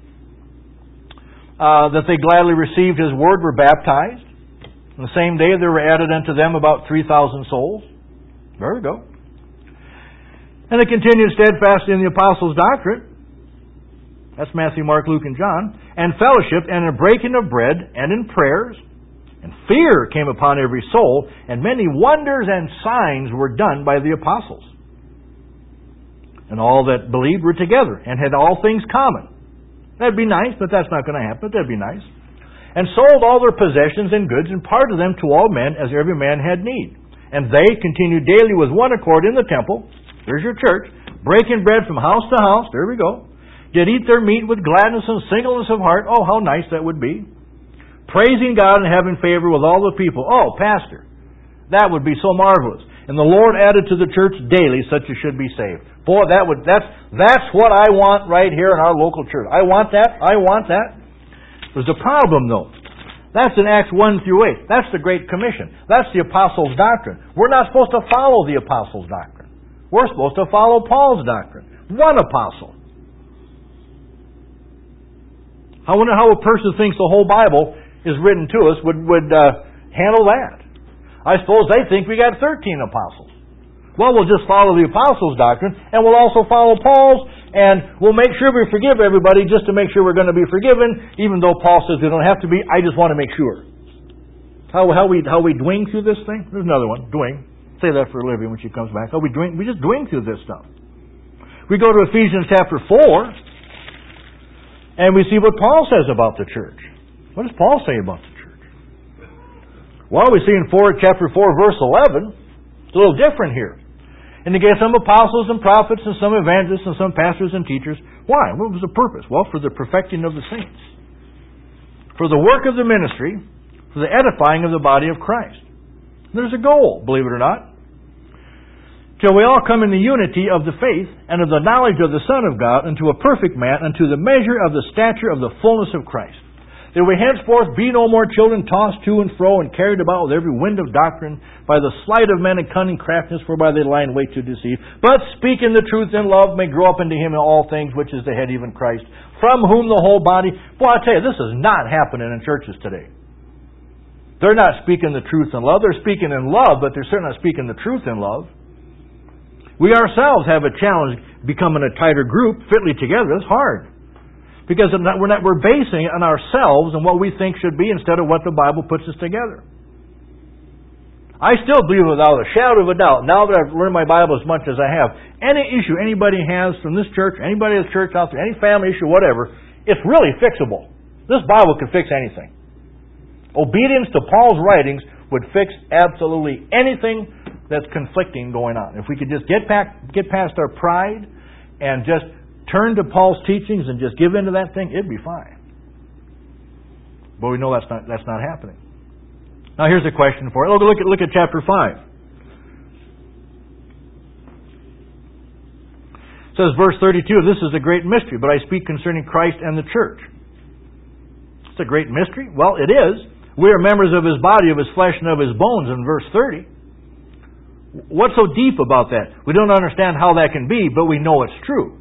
that they gladly received His word, were baptized. On the same day there were added unto them about 3,000 souls. There we go. And they continued steadfast in the apostles' doctrine. That's Matthew, Mark, Luke, and John. And fellowship, and in breaking of bread, and in prayers. And fear came upon every soul, and many wonders and signs were done by the apostles. And all that believed were together, and had all things common. That'd be nice, but that's not going to happen. That'd be nice. And sold all their possessions and goods, and parted them to all men, as every man had need. And they continued daily with one accord in the temple. There's your church. Breaking bread from house to house. There we go. Did eat their meat with gladness and singleness of heart. Oh, how nice that would be. Praising God and having favor with all the people. Oh, pastor, that would be so marvelous. And the Lord added to the church daily such as should be saved. Boy, that's what I want right here in our local church. I want that. I want that. There's a problem, though. That's in Acts 1 through 8. That's the Great Commission. That's the Apostles' doctrine. We're not supposed to follow the Apostles' doctrine. We're supposed to follow Paul's doctrine. One apostle. I wonder how a person who thinks the whole Bible is written to us would handle that. I suppose they think we got 13 apostles. Well, we'll just follow the apostles' doctrine, and we'll also follow Paul's, and we'll make sure we forgive everybody just to make sure we're going to be forgiven, even though Paul says they don't have to be. I just want to make sure. How we doing through this thing? There's another one. Doing. Say that for Olivia when she comes back. How we doing? We're just doing through this stuff. We go to Ephesians chapter 4. And we see what Paul says about the church. What does Paul say about the church? Well, we see in chapter 4, verse 11, it's a little different here. And he gave some apostles and prophets and some evangelists and some pastors and teachers. Why? What was the purpose? Well, for the perfecting of the saints. For the work of the ministry, for the edifying of the body of Christ. There's a goal, believe it or not. till we all come in the unity of the faith and of the knowledge of the Son of God, unto a perfect man, unto the measure of the stature of the fullness of Christ. That we henceforth be no more children, tossed to and fro, and carried about with every wind of doctrine, by the sleight of men and cunning craftiness, whereby they lie in wait to deceive. But speaking the truth in love, may grow up into Him in all things, which is the head, even Christ, from whom the whole body... Boy, I tell you, this is not happening in churches today. They're not speaking the truth in love. They're speaking in love, but they're certainly not speaking the truth in love. We ourselves have a challenge becoming a tighter group, fitly together. It's hard. Because we're basing it on ourselves and what we think should be instead of what the Bible puts us together. I still believe without a shadow of a doubt, now that I've learned my Bible as much as I have, any issue anybody has from this church, anybody at the church out there, any family issue, whatever, it's really fixable. This Bible can fix anything. Obedience to Paul's writings would fix absolutely anything that's conflicting going on. If we could just get past our pride and just turn to Paul's teachings and just give in to that thing, it'd be fine. But we know that's not happening. Now here's a question for you. Look at chapter 5. It says, verse 32, this is a great mystery, but I speak concerning Christ and the church. It's a great mystery? Well, it is. We are members of His body, of His flesh, and of His bones, in verse 30. What's so deep about that? We don't understand how that can be, but we know it's true.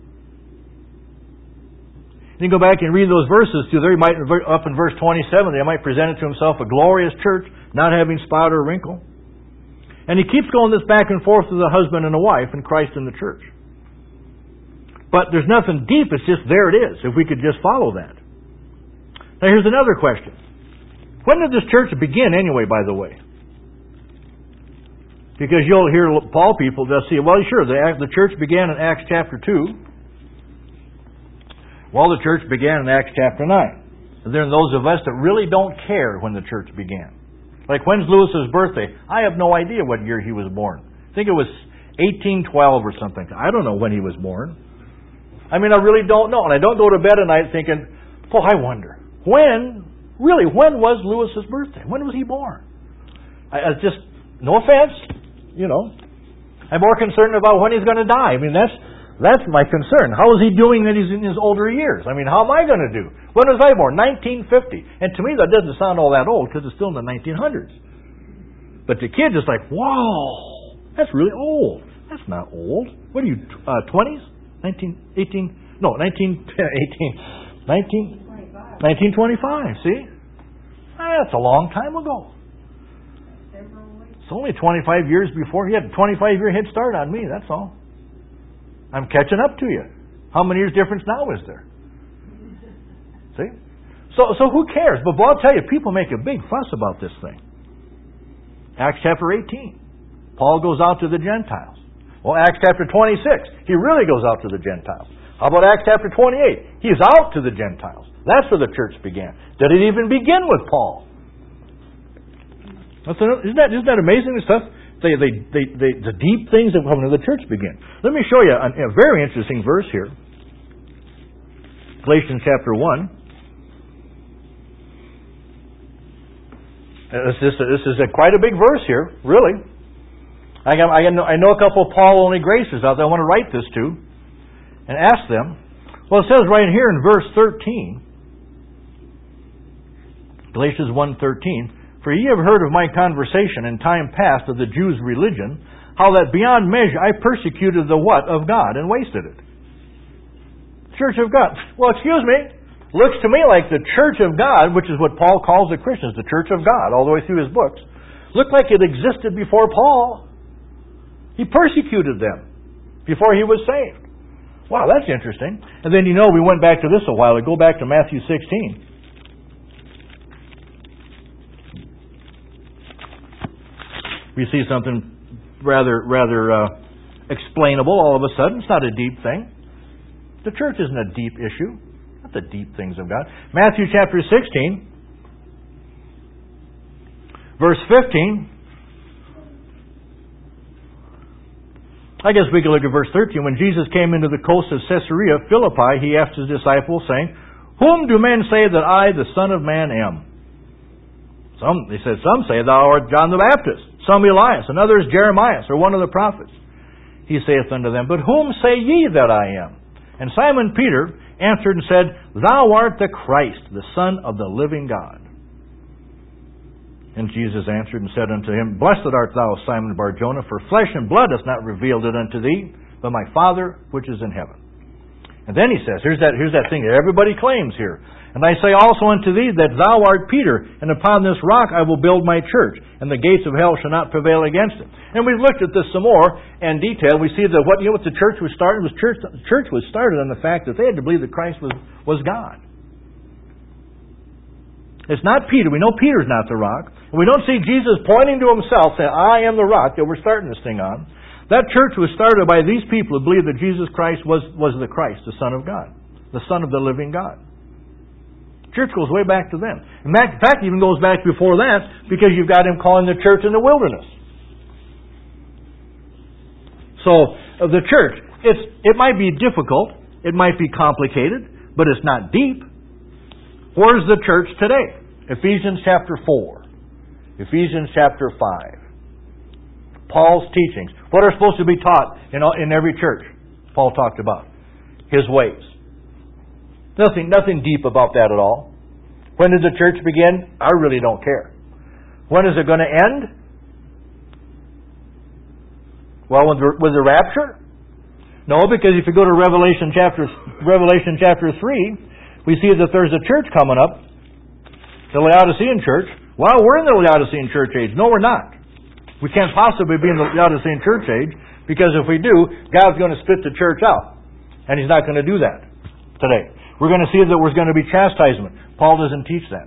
You can go back and read those verses too. There, might, up in verse 27, they might present it to Himself a glorious church, not having spot or wrinkle. And He keeps going this back and forth with a husband and a wife and Christ in the church. But there's nothing deep, it's just there it is, if we could just follow that. Now here's another question. When did this church begin anyway, by the way? Because you'll hear Paul people, they'll say, well, sure, the church began in Acts chapter 2. Well, the church began in Acts chapter 9. And then those of us that really don't care when the church began. Like, when's Lewis's birthday? I have no idea what year he was born. I think it was 1812 or something. I don't know when he was born. I mean, I really don't know. And I don't go to bed at night thinking, oh, I wonder. When was Lewis's birthday? When was he born? I just, no offense, I'm more concerned about when he's going to die. I mean, that's my concern. How is he doing that he's in his older years? I mean, how am I going to do? When was I born? 1950. And to me, that doesn't sound all that old because it's still in the 1900s. But the kids, it's like, whoa, that's really old. That's not old. What are you, 20s? 1925. See? That's a long time ago. It's only 25 years before. He had a 25-year head start on me, that's all. I'm catching up to you. How many years difference now is there? See? So who cares? But I'll tell you, people make a big fuss about this thing. Acts chapter 18. Paul goes out to the Gentiles. Well, Acts chapter 26. He really goes out to the Gentiles. How about Acts chapter 28? He's out to the Gentiles. That's where the church began. Did it even begin with Paul? Isn't that amazing stuff? The deep things of how the church began. Let me show you a very interesting verse here. Galatians chapter 1. This is quite a big verse here, really. I know a couple of Paul-only graces out there I want to write this to and ask them. Well, it says right here in verse 13, Galatians 1:13, for ye have heard of my conversation in time past of the Jews' religion, how that beyond measure I persecuted the what of God and wasted it. Church of God. Well, excuse me. Looks to me like the Church of God, which is what Paul calls the Christians, the Church of God, all the way through his books, looked like it existed before Paul. He persecuted them before he was saved. Wow, that's interesting. And then we went back to this a while ago. Go back to Matthew 16. We see something rather explainable all of a sudden. It's not a deep thing. The church isn't a deep issue. Not the deep things of God. Matthew chapter 16, verse 15. I guess we could look at verse 13. When Jesus came into the coast of Caesarea Philippi, He asked His disciples, saying, whom do men say that I, the Son of Man, am? Some say thou art John the Baptist, some Elias, and others Jeremias, or one of the prophets. he saith unto them, But whom say ye that I am? And Simon Peter answered and said, Thou art the Christ, the Son of the living God. And Jesus answered and said unto him, Blessed art thou, Simon Bar-Jonah, for flesh and blood hath not revealed it unto thee, but my Father which is in heaven. And then he says, here's that thing that everybody claims here. And I say also unto thee that thou art Peter, and upon this rock I will build my church, and the gates of hell shall not prevail against it. And we've looked at this some more in detail. We see that what the church was started was the church was started on the fact that they had to believe that Christ was God. It's not Peter. We know Peter's not the rock. And we don't see Jesus pointing to himself saying, I am the rock that we're starting this thing on. That church was started by these people who believed that Jesus Christ was the Christ, the Son of God, the Son of the living God. Church goes way back to them. In fact, even goes back before that, because you've got him calling the church in the wilderness. So, the church, it might be difficult, it might be complicated, but it's not deep. Where's the church today? Ephesians chapter 4. Ephesians chapter 5. Paul's teachings. What are supposed to be taught in every church? Paul talked about his ways. Nothing deep about that at all. When did the church begin? I really don't care. When is it going to end? Well, with the rapture? No, because if you go to Revelation chapter 3, we see that there's a church coming up, the Laodicean church. Well, we're in the Laodicean church age. No, we're not. We can't possibly be in the Laodicean church age, because if we do, God's going to split the church out. And He's not going to do that today. We're going to see that there's going to be chastisement. Paul doesn't teach that.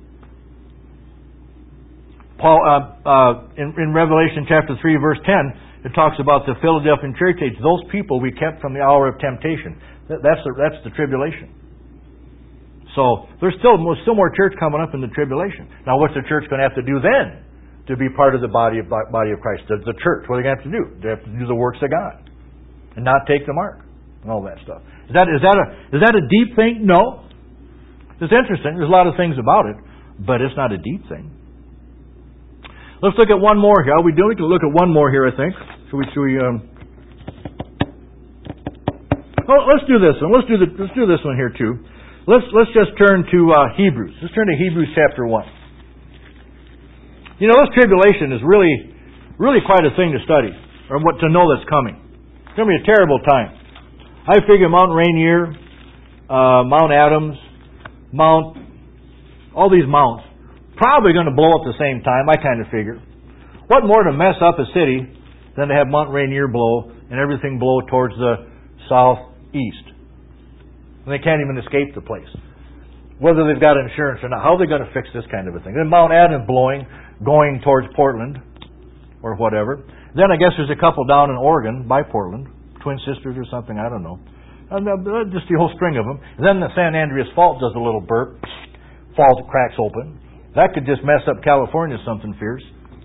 Paul, in Revelation chapter 3, verse 10, it talks about the Philadelphian church age. Those people we kept from the hour of temptation. That's the tribulation. So there's still more church coming up in the tribulation. Now, what's the church going to have to do then to be part of the body of Christ? The church. What are they going to have to do? They have to do the works of God and not take the mark and all that stuff. Is that a deep thing? No. It's interesting. There's a lot of things about it, but it's not a deep thing. Let's look at one more here. We can look at one more here, I think. Let's do this one. Let's do this one here too. Let's just turn to Hebrews. Let's turn to Hebrews chapter 1. This tribulation is really quite a thing to study, or what to know that's coming. It's going to be a terrible time. I figure Mount Rainier, Mount Adams, all these mounts, probably going to blow up the same time, I kind of figure. What more to mess up a city than to have Mount Rainier blow and everything blow towards the southeast? And they can't even escape the place. Whether they've got insurance or not, how are they going to fix this kind of a thing? Then Mount Adams blowing, going towards Portland, or whatever. Then I guess there's a couple down in Oregon, by Portland, Twin Sisters or something, I don't know. And just the whole string of them. And then the San Andreas Fault does a little burp, falls, cracks open. That could just mess up California something fierce.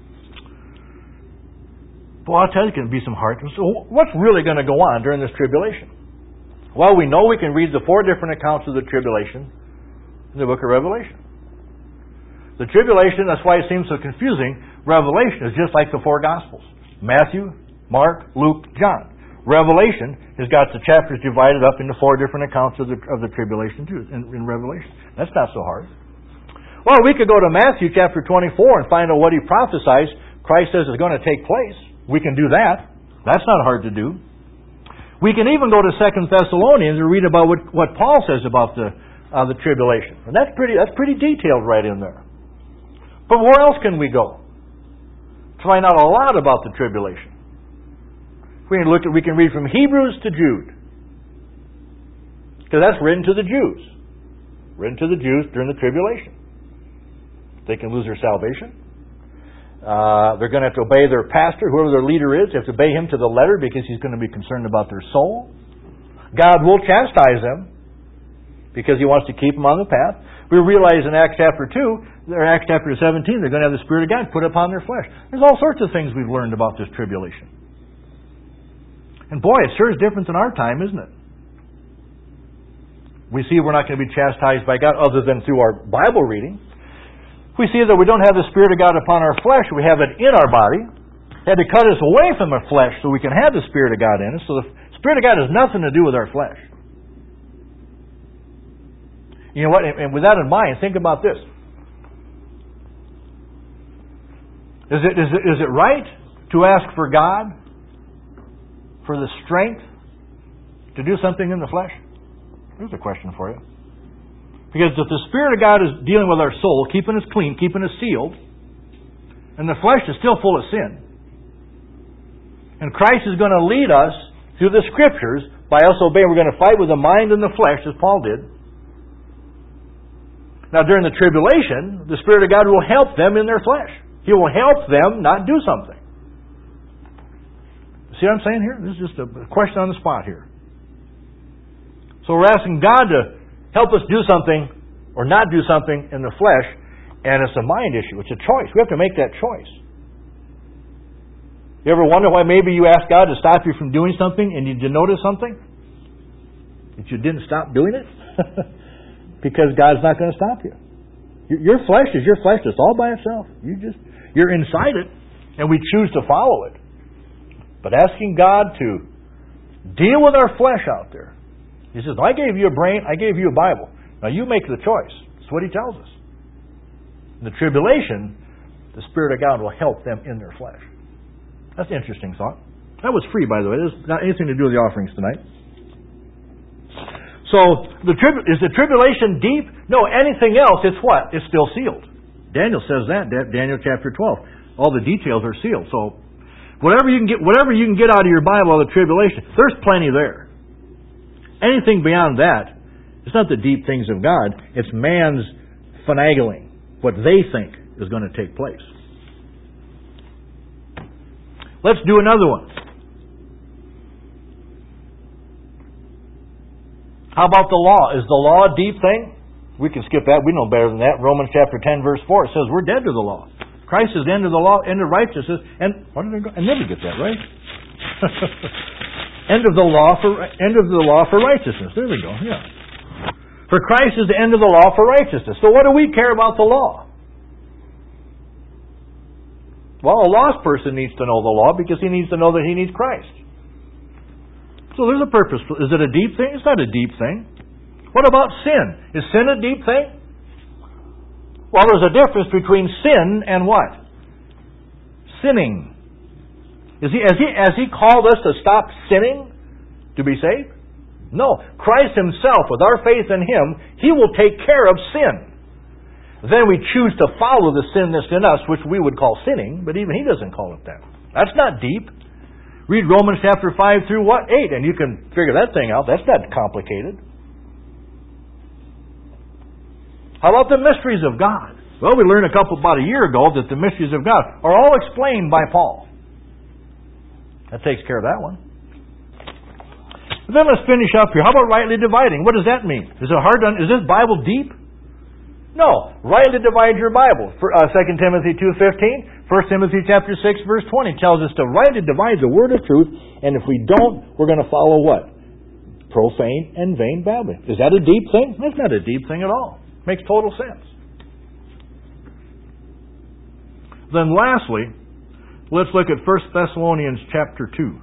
Well, I'll tell you, it can be some hard. So what's really going to go on during this tribulation? Well, we know we can read the 4 different accounts of the tribulation in the book of Revelation. The tribulation, that's why it seems so confusing. Revelation is just like the 4 Gospels. Matthew, Mark, Luke, John. Revelation has got the chapters divided up into 4 different accounts of the tribulation too, in Revelation. That's not so hard. Well, we could go to Matthew chapter 24 and find out what he prophesies Christ says is going to take place. We can do that. That's not hard to do. We can even go to 2 Thessalonians and read about what Paul says about the tribulation. And that's pretty detailed right in there. But where else can we go to find out a lot about the tribulation? We can read from Hebrews to Jude. Because that's written to the Jews. Written to the Jews during the tribulation. They can lose their salvation. They're going to have to obey their pastor, whoever their leader is. They have to obey him to the letter because he's going to be concerned about their soul. God will chastise them because He wants to keep them on the path. We realize in Acts chapter 2, or Acts chapter 17, they're going to have the Spirit of God put upon their flesh. There's all sorts of things we've learned about this tribulation. And boy, it sure is different than our time, isn't it? We see we're not going to be chastised by God other than through our Bible reading. We see that we don't have the Spirit of God upon our flesh. We have it in our body. He had to cut us away from our flesh so we can have the Spirit of God in us. So the Spirit of God has nothing to do with our flesh. You know what? And with that in mind, think about this. Is it right to ask for God for the strength to do something in the flesh? Here's a question for you. Because if the Spirit of God is dealing with our soul, keeping us clean, keeping us sealed, and the flesh is still full of sin, and Christ is going to lead us through the Scriptures by us obeying. We're going to fight with the mind and the flesh, as Paul did. Now, during the tribulation, the Spirit of God will help them in their flesh. He will help them not do something. See what I'm saying here? This is just a question on the spot here. So we're asking God to help us do something or not do something in the flesh, and it's a mind issue. It's a choice. We have to make that choice. You ever wonder why maybe you ask God to stop you from doing something and you notice something? That you didn't stop doing it? Because God's not going to stop you. Your flesh is your flesh. It's all by itself. You're inside it, and we choose to follow it. But asking God to deal with our flesh out there. He says, I gave you a brain, I gave you a Bible. Now you make the choice. That's what He tells us. In the tribulation, the Spirit of God will help them in their flesh. That's an interesting thought. That was free, by the way. There's not anything to do with the offerings tonight. So, is the tribulation deep? No, anything else, it's what? It's still sealed. Daniel says that, Daniel chapter 12. All the details are sealed. So, whatever you can get out of your Bible of the tribulation, there's plenty there. Anything beyond that, it's not the deep things of God. It's man's finagling, what they think is going to take place. Let's do another one. How about the law? Is the law a deep thing? We can skip that. We know better than that. Romans chapter 10, verse 4, it says we're dead to the law. Christ is the end of the law, end of righteousness, and what did I go? I never get that right. End of the law for righteousness. There we go. Yeah. For Christ is the end of the law for righteousness. So what do we care about the law? Well, a lost person needs to know the law because he needs to know that he needs Christ. So there's a purpose. Is it a deep thing? It's not a deep thing. What about sin? Is sin a deep thing? Well, there's a difference between sin and what? Sinning. Has He called us to stop sinning to be saved? No. Christ Himself, with our faith in Him, He will take care of sin. Then we choose to follow the sin that's in us, which we would call sinning, but even He doesn't call it that. That's not deep. Read Romans chapter 5 through 8, and you can figure that thing out. That's not complicated. How about the mysteries of God? Well, we learned about a year ago that the mysteries of God are all explained by Paul. That takes care of that one. But then let's finish up here. How about rightly dividing? What does that mean? Is this Bible deep? No. Rightly divide your Bible. 2 Timothy 2:15, 1 Timothy chapter 6, verse 20 tells us to rightly divide the word of truth, and if we don't, we're going to follow what? Profane and vain babbling. Is that a deep thing? That's not a deep thing at all. Makes total sense. Then lastly, let's look at 1 Thessalonians chapter 2.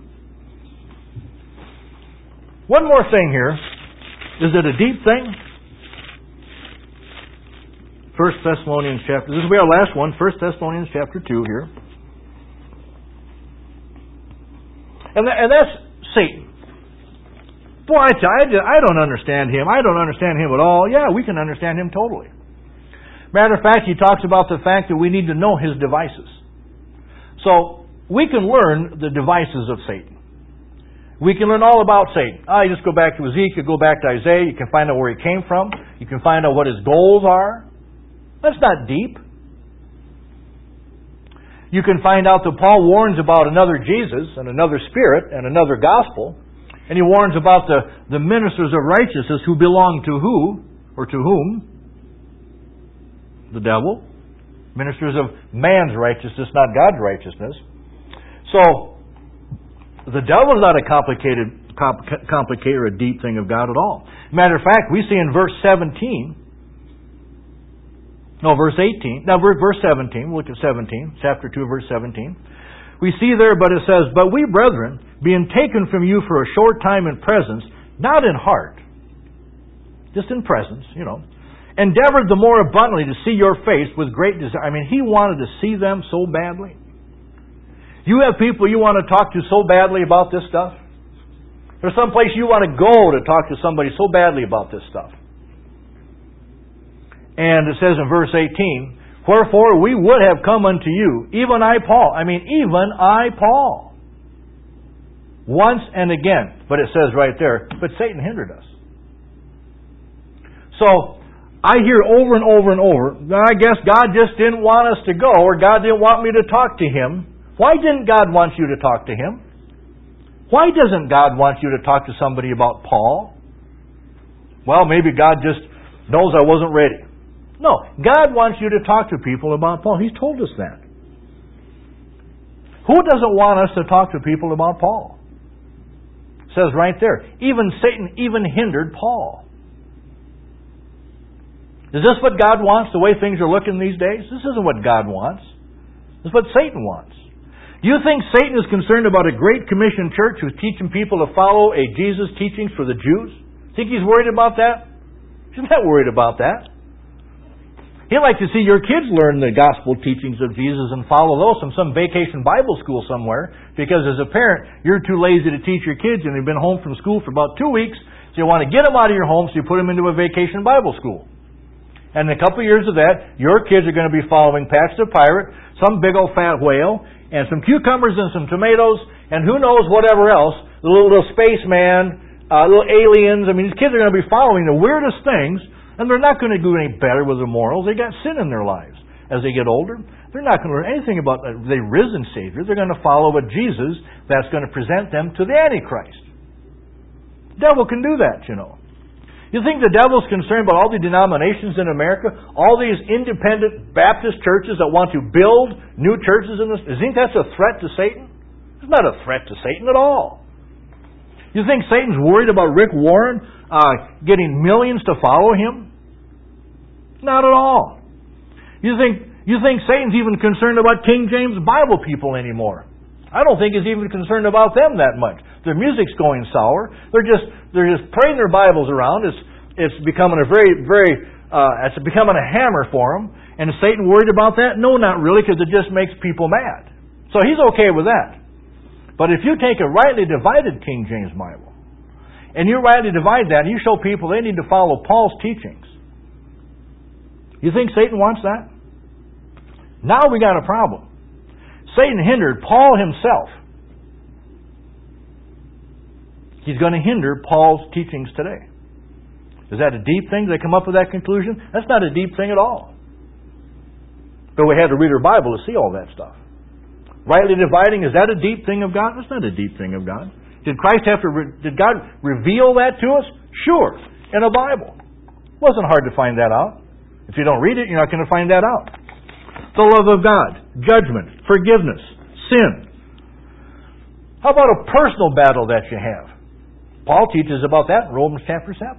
One more thing here. Is it a deep thing? 1 Thessalonians chapter... This will be our last one. 1 Thessalonians chapter 2 here. And that's Satan. Boy, I don't understand him. I don't understand him at all. Yeah, we can understand him totally. Matter of fact, he talks about the fact that we need to know his devices. So, we can learn the devices of Satan. We can learn all about Satan. You just go back to Ezekiel, go back to Isaiah, you can find out where he came from. You can find out what his goals are. That's not deep. You can find out that Paul warns about another Jesus and another spirit and another gospel. And he warns about the ministers of righteousness who belong to who or to whom? The devil. Ministers of man's righteousness, not God's righteousness. So, the devil is not a complicated or a deep thing of God at all. Matter of fact, we see in verse 18. Now, verse 17. We'll look at 17, chapter 2, verse 17. we see there, but it says, "But we, brethren, being taken from you for a short time in presence, not in heart," just in presence, "endeavored the more abundantly to see your face with great desire." I mean, he wanted to see them so badly. You have people you want to talk to so badly about this stuff? There's some place you want to go to talk to somebody so badly about this stuff. And it says in verse 18, "Wherefore we would have come unto you, even I, Paul." I mean, even I, Paul. Once and again. But it says right there, "But Satan hindered us." So, I hear over and over and over, I guess God just didn't want us to go, or God didn't want me to talk to him. Why didn't God want you to talk to him? Why doesn't God want you to talk to somebody about Paul? Well, maybe God just knows I wasn't ready. No, God wants you to talk to people about Paul. He's told us that. Who doesn't want us to talk to people about Paul? It says right there, even Satan even hindered Paul. Is this what God wants, the way things are looking these days? This isn't what God wants. This is what Satan wants. Do you think Satan is concerned about a Great Commission church who's teaching people to follow a Jesus teachings for the Jews? Think he's worried about that? He's not worried about that. He'd like to see your kids learn the gospel teachings of Jesus and follow those from some vacation Bible school somewhere, because as a parent, you're too lazy to teach your kids and they've been home from school for about 2 weeks, so you want to get them out of your home, so you put them into a vacation Bible school. And in a couple of years of that, your kids are going to be following Patch the Pirate, some big old fat whale, and some cucumbers and some tomatoes, and who knows whatever else, the little spaceman, little aliens. I mean, these kids are going to be following the weirdest things, and they're not going to do any better with their morals. They got sin in their lives. As they get older, they're not going to learn anything about the risen Savior. They're going to follow a Jesus that's going to present them to the Antichrist. The devil can do that, You think the devil's concerned about all the denominations in America? All these independent Baptist churches that want to build new churches in this? You think that's a threat to Satan? It's not a threat to Satan at all. You think Satan's worried about Rick Warren getting millions to follow him? Not at all. You think Satan's even concerned about King James Bible people anymore? I don't think he's even concerned about them that much. Their music's going sour. They're just praying their Bibles around. It's becoming it's becoming a hammer for them. And is Satan worried about that? No, not really, because it just makes people mad. So he's okay with that. But if you take a rightly divided King James Bible, and you rightly divide that, and you show people they need to follow Paul's teachings, you think Satan wants that? Now we got a problem. Satan hindered Paul himself. He's going to hinder Paul's teachings today. Is that a deep thing? Did they come up with that conclusion? That's not a deep thing at all. But we had to read our Bible to see all that stuff. Rightly dividing, is that a deep thing of God? That's not a deep thing of God. Did God reveal that to us? Sure, in a Bible. It wasn't hard to find that out. If you don't read it, you're not going to find that out. The love of God, judgment, forgiveness, sin. How about a personal battle that you have? Paul teaches about that in Romans chapter 7.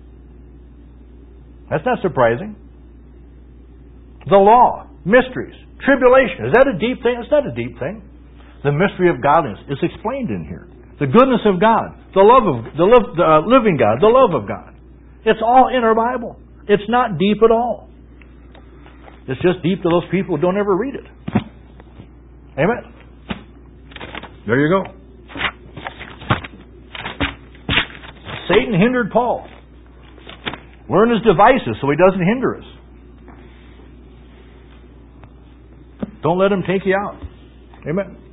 That's not surprising. The law, mysteries, tribulation. Is that a deep thing? It's not a deep thing. The mystery of godliness is explained in here. The goodness of God, the living God, the love of God. It's all in our Bible. It's not deep at all. It's just deep to those people who don't ever read it. Amen? There you go. Satan hindered Paul. Learn his devices so he doesn't hinder us. Don't let him take you out. Amen.